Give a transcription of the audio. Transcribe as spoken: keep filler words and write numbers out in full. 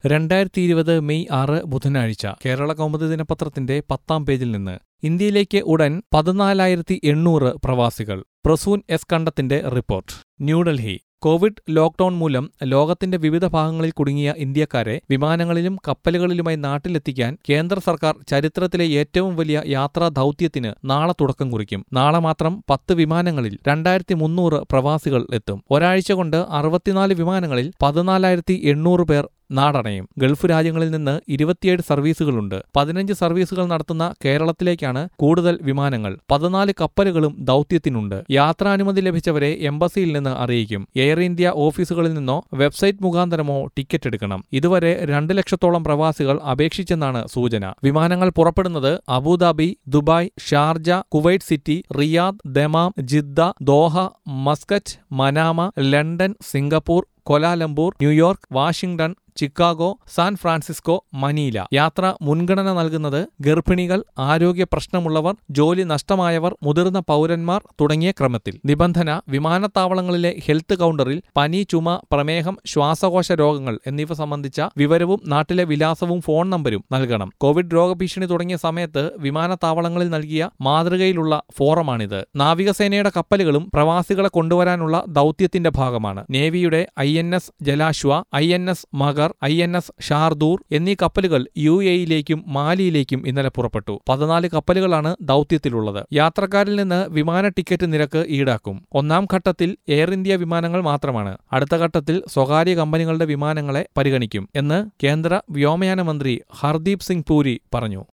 രണ്ടായിരത്തി ഇരുപത് മെയ് ആറ് ബുധനാഴ്ച കേരള കൗമുദി ദിനപത്രത്തിന്റെ പത്താം പേജിൽ നിന്ന് ഇന്ത്യയിലേക്ക് ഉടൻ പതിനാലായിരത്തി എണ്ണൂറ് പ്രവാസികൾ. പ്രസൂൻ എസ് കണ്ടത്തിന്റെ റിപ്പോർട്ട്. ന്യൂഡൽഹി. കോവിഡ് ലോക്ഡൌൺ മൂലം ലോകത്തിന്റെ വിവിധ ഭാഗങ്ങളിൽ കുടുങ്ങിയ ഇന്ത്യക്കാരെ വിമാനങ്ങളിലും കപ്പലുകളിലുമായി നാട്ടിലെത്തിക്കാൻ കേന്ദ്ര സർക്കാർ ചരിത്രത്തിലെ ഏറ്റവും വലിയ യാത്രാ ദൗത്യത്തിന് നാളെ തുടക്കം കുറിക്കും. നാളെ മാത്രം പത്ത് വിമാനങ്ങളിൽ രണ്ടായിരത്തി മുന്നൂറ് പ്രവാസികൾ എത്തും. ഒരാഴ്ച കൊണ്ട് അറുപത്തിനാല് വിമാനങ്ങളിൽ പതിനാലായിരത്തി എണ്ണൂറ് പേർ നാടണയും. ഗൾഫ് രാജ്യങ്ങളിൽ നിന്ന് ഇരുപത്തിയേഴ് സർവീസുകളുണ്ട്. പതിനഞ്ച് സർവീസുകൾ നടത്തുന്ന കേരളത്തിലേക്കാണ് കൂടുതൽ വിമാനങ്ങൾ. പതിനാല് കപ്പലുകളും ദൗത്യത്തിനുണ്ട്. യാത്രാനുമതി ലഭിച്ചവരെ എംബസിയിൽ നിന്ന് അറിയിക്കും. എയർ ഇന്ത്യ ഓഫീസുകളിൽ നിന്നോ വെബ്സൈറ്റ് മുഖാന്തരമോ ടിക്കറ്റ് എടുക്കണം. ഇതുവരെ രണ്ട് ലക്ഷത്തോളം പ്രവാസികൾ അപേക്ഷിച്ചെന്നാണ് സൂചന. വിമാനങ്ങൾ പുറപ്പെടുന്നത് Abu Dhabi, Dubai, Sharjah, Kuwait City, Riyadh, Dammam, Jeddah, Doha, Muscat, Manama, London, Singapore, Kuala Lumpur, New York, Washington, Chicago, San Francisco, Manila. യാത്ര മുൻഗണന നൽകുന്നത് ഗർഭിണികൾ, ആരോഗ്യ പ്രശ്നമുള്ളവർ, ജോലി നഷ്ടമായവർ, മുതിർന്ന പൗരന്മാർ തുടങ്ങിയ ക്രമത്തിൽ. നിബന്ധന: വിമാനത്താവളങ്ങളിലെ ഹെൽത്ത് കൗണ്ടറിൽ പനി, ചുമ, പ്രമേഹം, ശ്വാസകോശ രോഗങ്ങൾ എന്നിവ സംബന്ധിച്ച വിവരവും നാട്ടിലെ വിലാസവും ഫോൺ നമ്പരും നൽകണം. കോവിഡ് രോഗഭീഷണി തുടങ്ങിയ സമയത്ത് വിമാനത്താവളങ്ങളിൽ നൽകിയ മാതൃകയിലുള്ള ഫോറമാണിത്. നാവികസേനയുടെ കപ്പലുകളും പ്രവാസികളെ കൊണ്ടുവരാനുള്ള ദൗത്യത്തിന്റെ ഭാഗമാണ്. നേവിയുടെ I N S Jalashwa, I N S Magar, I N S Shardul എന്നീ കപ്പലുകൾ യു എയിലേക്കും മാലിയിലേക്കും ഇന്നലെ പുറപ്പെട്ടു. പതിനാല് കപ്പലുകളാണ് ദൗത്യത്തിലുള്ളത്. യാത്രക്കാരിൽ നിന്ന് വിമാന ടിക്കറ്റ് നിരക്ക് ഈടാക്കും. ഒന്നാം ഘട്ടത്തിൽ എയർ ഇന്ത്യ വിമാനങ്ങൾ മാത്രമാണ്. അടുത്ത ഘട്ടത്തിൽ സ്വകാര്യ കമ്പനികളുടെ വിമാനങ്ങളെ പരിഗണിക്കും എന്ന് കേന്ദ്ര വ്യോമയാന മന്ത്രി ഹർദീപ് സിംഗ് പുരി പറഞ്ഞു.